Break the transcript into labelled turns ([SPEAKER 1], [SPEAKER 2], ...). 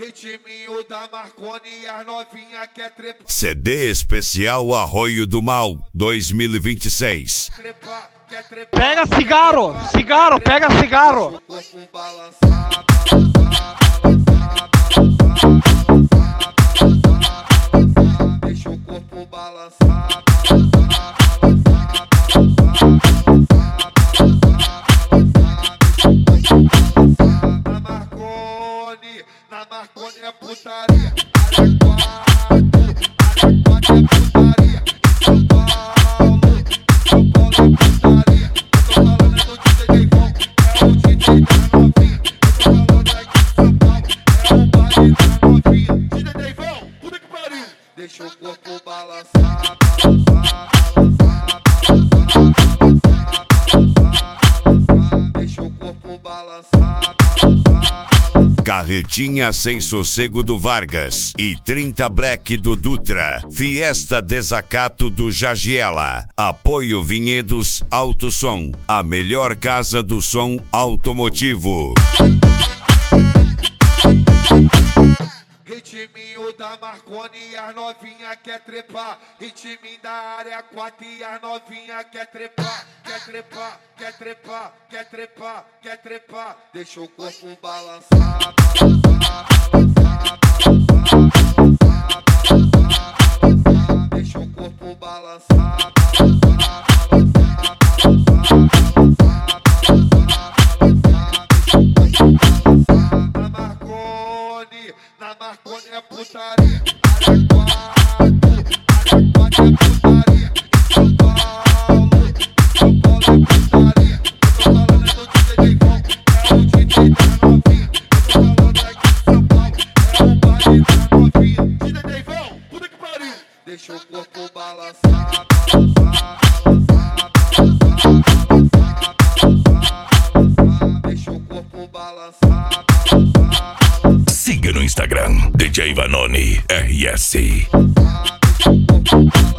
[SPEAKER 1] Ritminho da Marconi, as novinha quer trepar.
[SPEAKER 2] CD especial Arroio do Mal 2026.
[SPEAKER 1] Quer trepar.
[SPEAKER 3] Pega cigarro, pega cigarro.
[SPEAKER 1] O corpo balançar, deixa o corpo balançar. Na Marconi é putaria. Área 4 é putaria. São Paulo é putaria. Eu tô falando é do DJ Deivão, é o DJ da novinha. Eu tô falando aqui de São Paulo, é o baile da novinha. DJ Deivão, puta que pariu. Deixa o corpo balançar, deixa o corpo balançar.
[SPEAKER 2] Carretinha Sem Sossego do Vargas e 30 Black do Dutra. Fiesta Desacato do Jagiela. Apoio Vinhedos Alto Som, a melhor casa do som automotivo.
[SPEAKER 1] Ritminho da Marconi, as novinha quer trepar. Ritminho da área 4 e as novinha quer trepar. Quer trepar, quer trepar, quer trepar, quer trepar. Deixa o corpo balançar. Deixa o corpo balançar. Na Marconi é putaria. Área 4 é putaria. São Paulo é putaria. Eu tô falando é do DJ Deivão, é o DJ da novinha. Eu tô falando aqui de São Paulo, é o baile da novinha. DJ Deivão, puta que pariu. Deixa o corpo balançar. Deixa o corpo balançar.
[SPEAKER 2] Siga no Instagram, DJ Vanoni RS.
[SPEAKER 1] Deixa o corpo balançar.